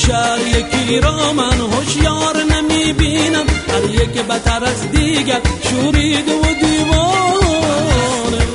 شهر یکی را من هوشیار نمیبینم، هر یک بتر از دیگر شوریده و دیوانه.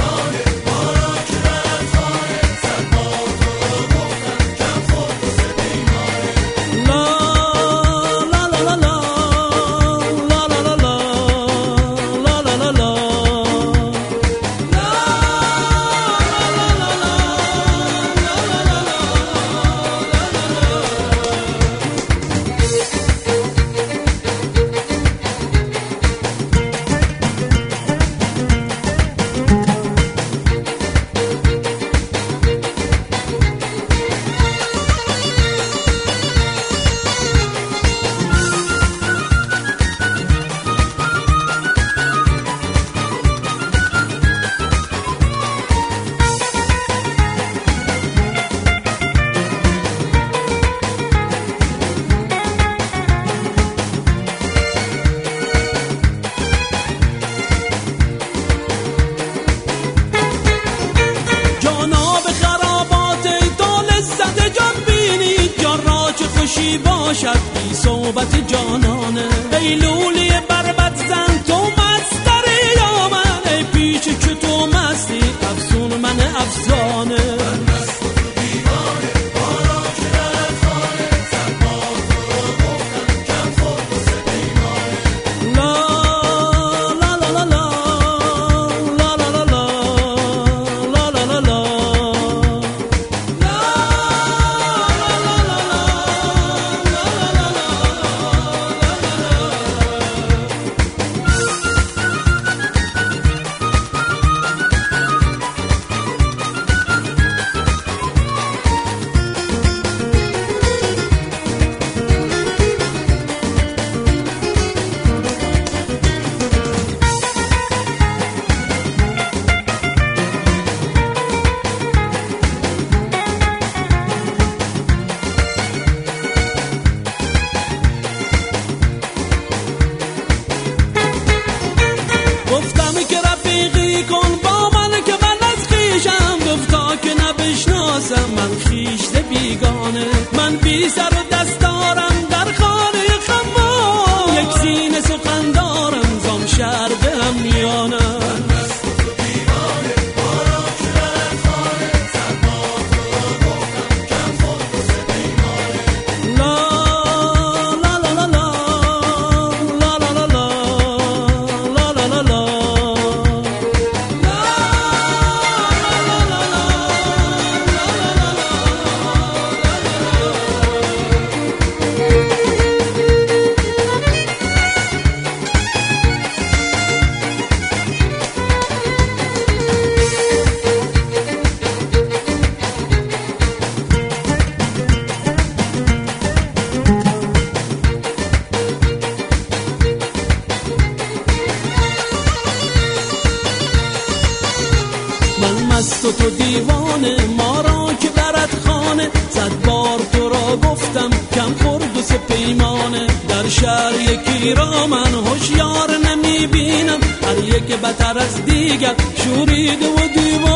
باشد بی صحبت جانانه، ای لولی بربط زن تو مستری یا من، ای پیچ که تو مستی افسون من افسانه. من مست و تو دیوانه، بارا که درت خانه، زن با تو رو گفتم کم خورد و سه پیمانه. لا لا لا لا لا لا لا لا لا لا لا لا. من خیشت بیگانه، من بی سر و دست دارم در خانه خمار، یک سینه سخن دارم زام شهر به هم میانه. من مست و تو دیوانه، بارا که درت خانه، زن با تو رو گفتم کم خورد و سه پیمانه. لا لا لا لا لا لا لا لا لا لا لا لا. مست و تو دیوانه، ما را که برد خانه، 100 بار تو را گفتم کم خورد و سه پیمانه. در شهر یکی را من هوشیار نمیبینم، هر یک بتر از دیگر شوریده و دیوانه.